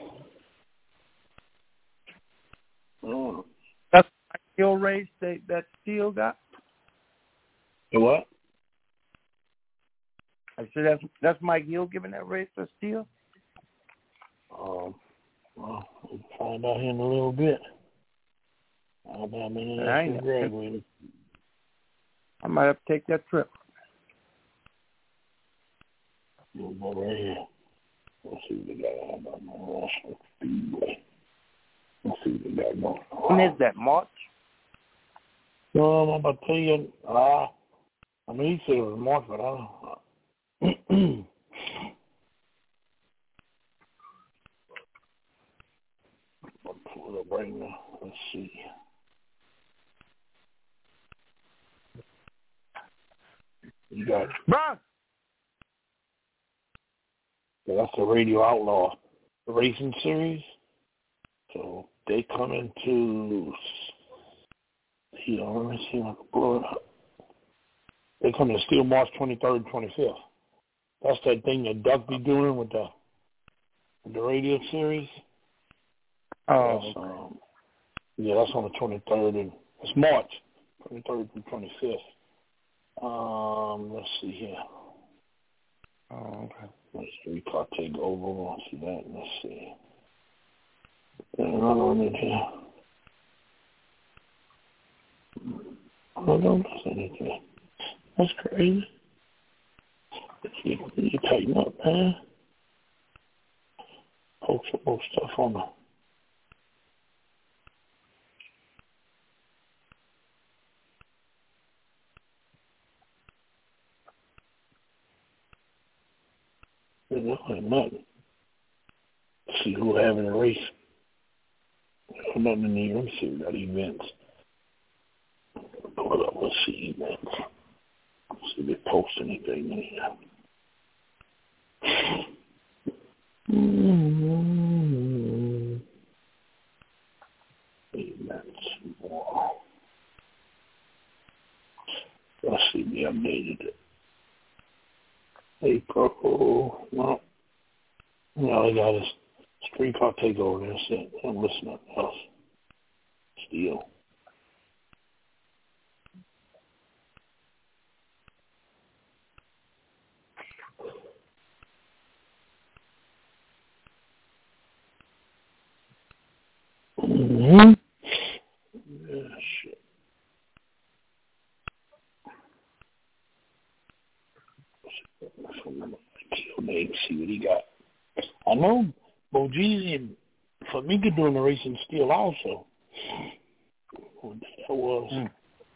Oh. That's my steel race that, that steel got? The what? I said that's that's Mike Hill giving that race to Steel. Um, well, we'll find out here in a little bit. Alabama International graduated. I might have to take that trip. We'll go right here. Let's see what they got on Alabama International Speedway. Let's see what they got going. When is that, March? No, I'm about to tell you. Uh, I mean, he said it was March, but I don't know. I'll pull it up right now. Let's see. You got Bron. Yeah, that's the Radio Outlaw Racing Series. So they come into, you know, let me see if I can blow it up. They come in Steel March twenty-third and twenty-fifth. That's that thing that Duck be doing with the with the radio series. Oh, that's, um, yeah, that's on the twenty-third and it's March twenty-third and twenty-fifth. Um, let's see here. oh, okay. Let's three car take over. Let's see that. Let's see. There's another one in here. Oh, don't listen anything. That's crazy. You, you tighten up, man. Post some more stuff on the. There's nothing, nothing. See who having a race. There's nothing in here. Let me see. We got events. Pull it up. Let's see events. Let's see if they post anything in here. Mm-hmm. Events. Wow. Let's see. We updated it. April. No. No, they got us. Street car takeover. That's it. I'm listening to nothing else. Steel. Mm-hmm. Yeah, shit. Kill name, see what he got. I know Bojeezy and Famika doing the racing steel also. What that was. Mm.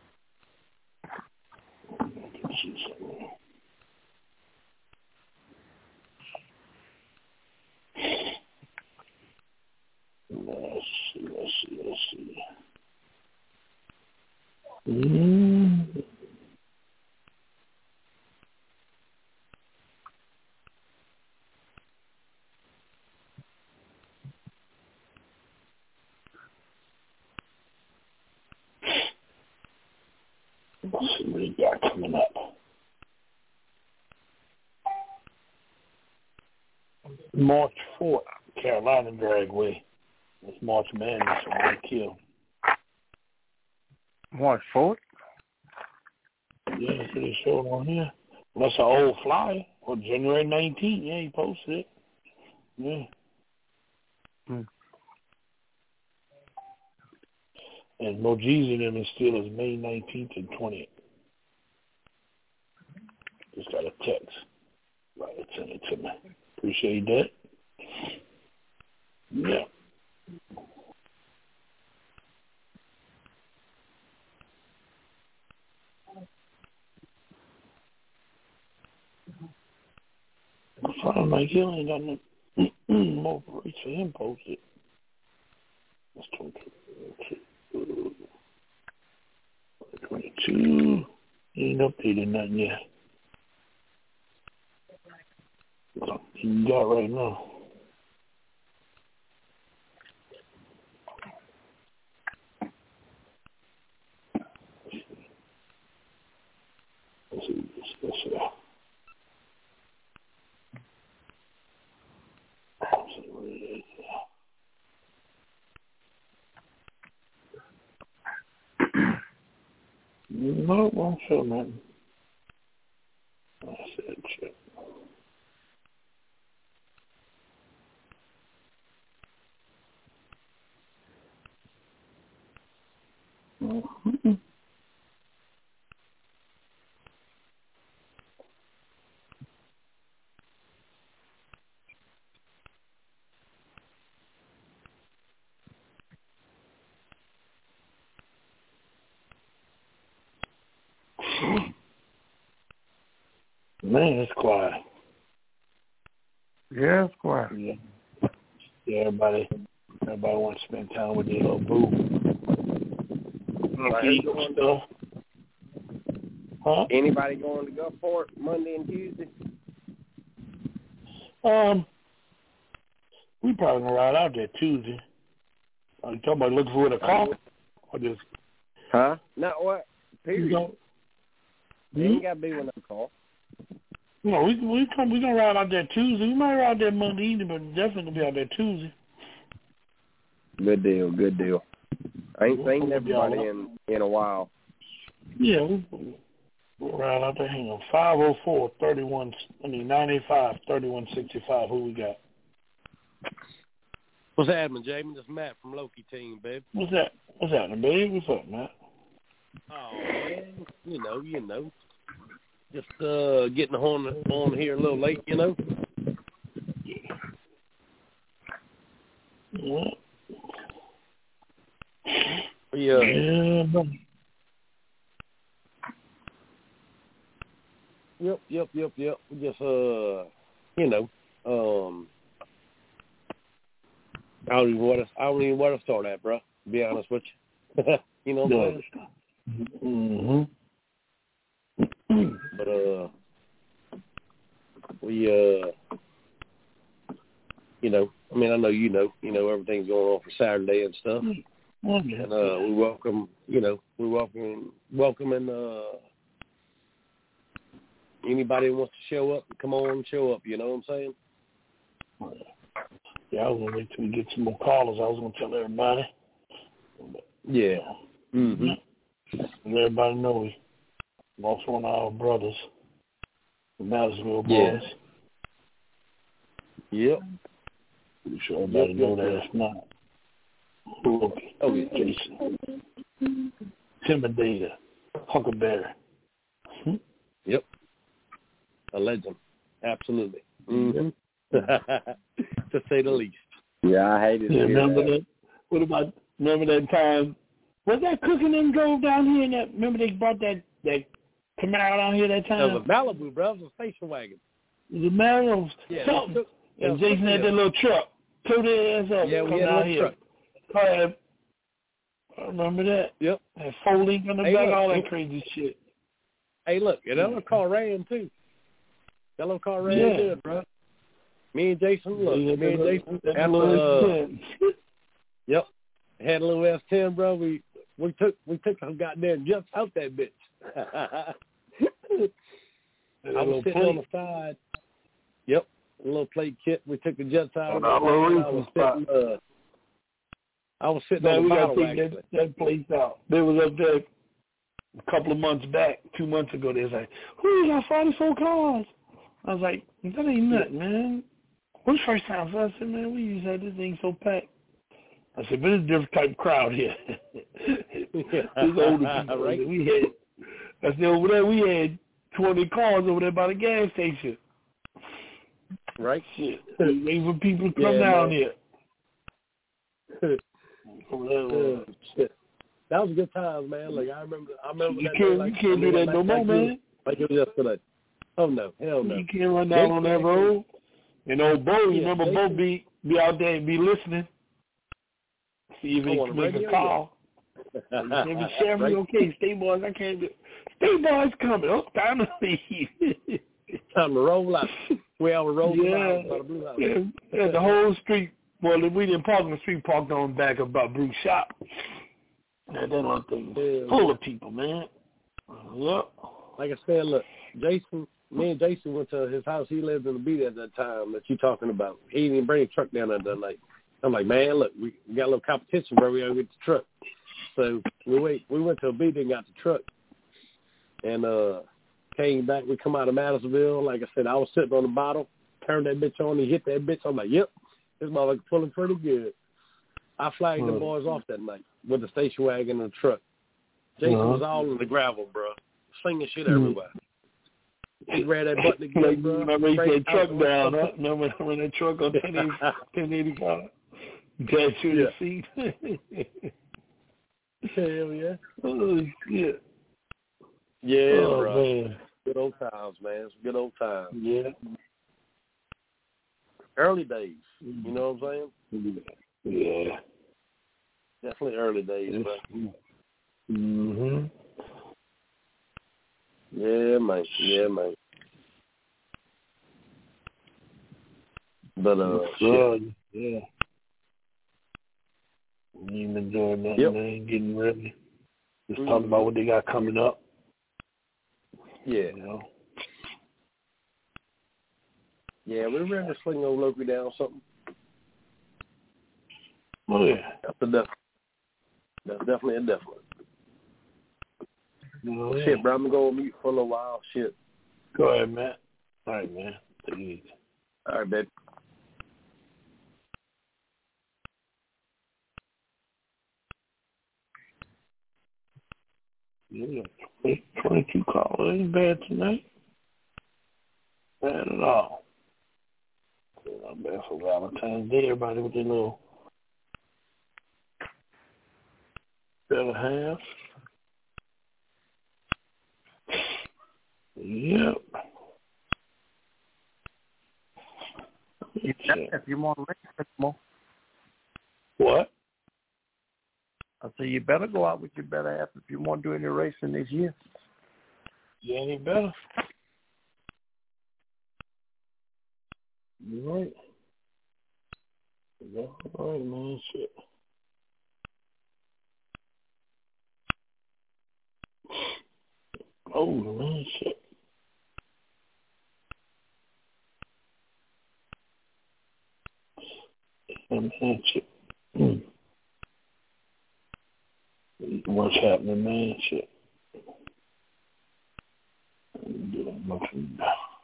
Let's see something. Let's see, let's see, let's see. Mm-hmm. Let's see what he got coming up. March fourth, Carolina Dragway. It's March Madness on Mike Hill. March fourth? Yeah, that's what they showed on here. Well, that's an old flyer. Or January nineteenth. Yeah, he posted it. Yeah. Hmm. And Mojeezy and them is still is May nineteenth and twentieth. Just got a text. Right, send it to me. Appreciate that. Yeah. Sound like he ain't got no more rates for him posted. That's twenty-two. twenty-two. He ain't updated nothing yet. You got right now. Let's see. Let's see. No, won't show nothing. I said check. Mm-hmm. Man, it's quiet. Yeah, it's quiet. Yeah. Yeah, everybody, everybody wants to spend time with their little boo. Right. Stuff. Huh? Anybody going to Gulfport Monday and Tuesday? Um, we probably gonna ride out there Tuesday. Are you talking about looking for a car or just? Huh? Not what? Period. You know, You ain't got to be with no car. No, we we come we gonna ride out there Tuesday. We might ride there Monday evening, but definitely gonna be out there Tuesday. Good deal, good deal. I ain't We'll, seen we'll everybody in in a while. Yeah, we'll, we'll ride out there. Hang on, five oh four thirty one. I mean nine eight five thirty one sixty five. Who we got? What's happening, Jamie? This is Matt from Loki Team, babe. What's that? What's happening, babe? What's up, Matt? Oh man, you know, you know, just uh, getting on on here a little late, you know. Yeah. Yeah. Yeah. Buddy. Yep, yep, yep, yep. Just uh, you know, um, I don't even want to. I don't even want to start at, bro. To be honest with you, you know what I'm saying? Mm-hmm. But uh, we uh, you know, I mean, I know you know, you know, everything's going on for Saturday and stuff. Okay. And uh, we welcome, you know, we welcome, welcoming uh, anybody who wants to show up. Come on, show up. You know what I'm saying? Yeah, I was gonna wait till we get some more callers. I was gonna tell everybody. Yeah. Mm-hmm. Let everybody know we lost one of our brothers, the Madisonville boys. Yeah. Yep. Pretty sure everybody Yep, know yep, that yep. it's not. Okay. Oh, yeah. Jason. Intimidator. Huckleberry. Hmm? Yep. A legend. Absolutely. Mm-hmm. To say the least. Yeah, I hated Yeah, to hear remember that. that? What about, remember that time? Was that cooking them drove down here? And that, remember they brought that, that Camaro down here that time? That was a Malibu, bro. It was a station wagon. It was a Malibu. Yeah, something. took, and Jason had that little truck. Took their ass up. Yeah, we come had a down little here. truck. Had, I remember that. Yep. Had four link on the Hey, back, look, all that look. crazy shit. Hey, look, that little car ran, too. That little car ran Yeah. good, bro. Me and Jason, look, Yeah, me and that Jason, that after, little uh, ten. yep, had a little S ten, bro. We we took we took some goddamn jumps out that bitch. I was sitting on the side. Yep, a little plate kit. We took the jets out. Oh, of the no, thing. I was sitting. Uh, I was sitting Man, on we the got bottle to take actually. that, that place out. They was up there a couple of months back, two months ago. They was like, "Who you got forty-four cars?" I was like, "That ain't nothing, man." When's the first time? So I said, "Man, we used to have this thing so packed." I said, "But it's a different type of crowd here." It's older people. Right. We had. I said over there we had twenty cars over there by the gas station. Right? Shit. Waiting for people to come yeah, down man. here. uh, shit. That was a good time, man. Like I remember, I remember you that can't, day, like, you can't I mean, do that like, no more, like, man. Like it was yesterday. Oh no, hell no. You can't run down Jake, on that road. And old Bo, you yeah, remember Bo be be out there and be listening. See if he can make a call. Maybe Chevy, right. Okay, State Boys, I can't do State Boys coming. Oh, time to leave. Time to roll out. We all roll yeah. out by the Blue House. Yeah, yeah, the whole street. Well, we didn't park on the street, parked on back about Bruce's shop. And that other thing yeah, full yeah. of people, man. Yep. Like I said, look, Jason, me and Jason went to his house. He lived in the beat at that time that you talking about. He didn't even bring a truck down there that night. I'm like, man, look, we, we got a little competition, bro. We gotta get the truck. So we wait. We went to a beat and got the truck, and uh, came back. We come out of Madisonville. Like I said, I was sitting on the bottom, turned that bitch on, and hit that bitch. I'm like, yep, this motherfucker pulling pretty good. I flagged uh, the boys off that night with the station wagon and the truck. Jason uh, was all in the gravel, bro, slinging shit everywhere. He ran that button again, bro. Remember he said truck down, huh? Remember when that truck on ten eighty-five? Got you in the seat. Hell yeah. Oh, shit. Yeah, oh, bro. Man. Good old times, man. It's good old times. Yeah. Early days. You know what I'm saying? Yeah. Definitely early days, bro. Mm-hmm. Yeah, man. Yeah, man. But, uh, shit. Yeah. We ain't been doing nothing, yep. man. Getting ready. Just mm-hmm. talking about what they got coming up. Yeah. You know? Yeah, we're ready to sling old Loki down something. Oh, yeah. That's a definite. That's definitely a definite. Oh, yeah. Shit, bro, I'm going to go on mute for a little while. Shit. Go ahead, Matt. All right, man. Take it easy. All right, baby. Yeah, twenty-two calls ain't bad tonight. Bad at all. Not bad for Valentine's Day. Everybody with their little better half. Yep. If you want to race more. What? I say you better go out with your better half if you want to do any racing this year. You any better? You're right. You're right, man. Shit. Oh, man, shit. Man, shit. Mm. What's happening, man? Shit. I'm doing nothing.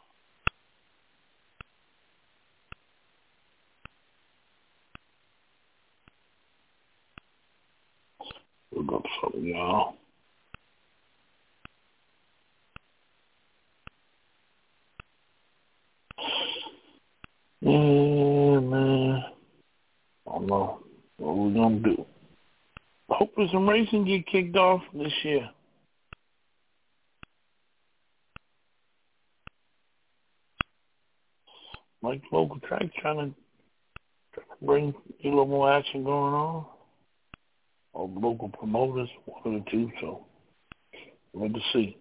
Look up something, y'all. Yeah, man. I don't know what we're gonna do. Hopefully some racing get kicked off this year. Like local track trying to bring a little more action going on. Or local promoters, one of the two, so we'll have to see.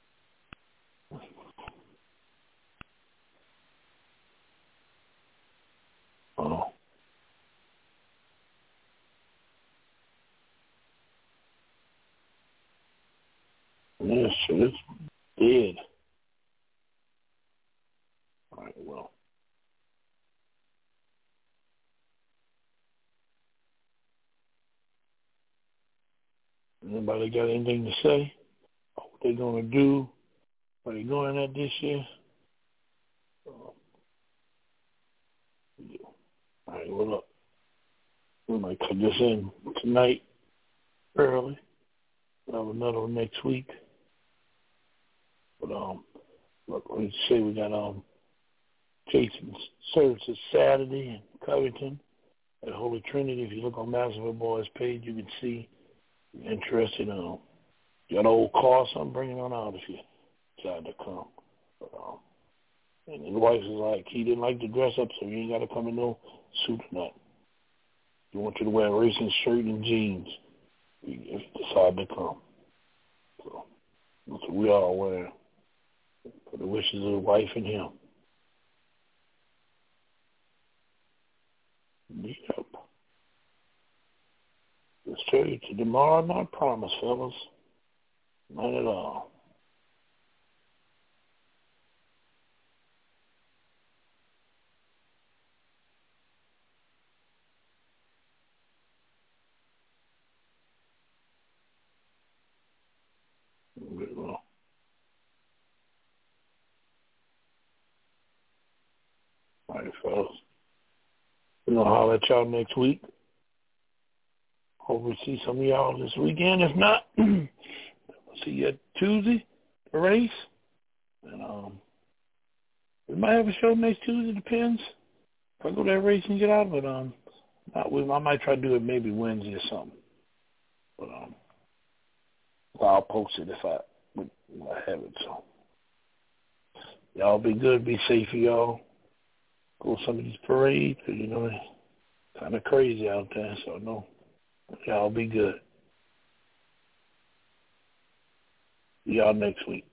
Oh. Yeah, so it's dead. All right, well. Anybody got anything to say? What they gonna do? Are they going at this year? All right, well, look. We might cut this in tonight early. We'll have another one next week. But um, Look, let me say we got um Jason's services Saturday in Covington at Holy Trinity. If you look on Massiville Boys page, you can see. If you're interested in um, got an old car, so I'm bringing on out if you decide to come. But, um, and his wife is like, he didn't like to dress up, so you ain't got to come in no suit or nothing. He wants you to wear a racing shirt and jeans if you decide to come. So that's what we all wear for the wishes of the wife and him. Yep. Let's tell you to tomorrow, not promise, fellas. Not at all. Well, all right, fellas. We're going to holler at y'all next week. Hope we see some of y'all this weekend. If not, we'll see you at Tuesday, the race. And um, we might have a show next Tuesday, depends. If I go to that race and get out, but um, not, we, I might try to do it maybe Wednesday or something. But um, well, I'll post it if I, if I have it. So y'all be good, be safe, y'all. Go to some of these parades, cause you know it's kind of crazy out there. So no, y'all be good. See y'all next week.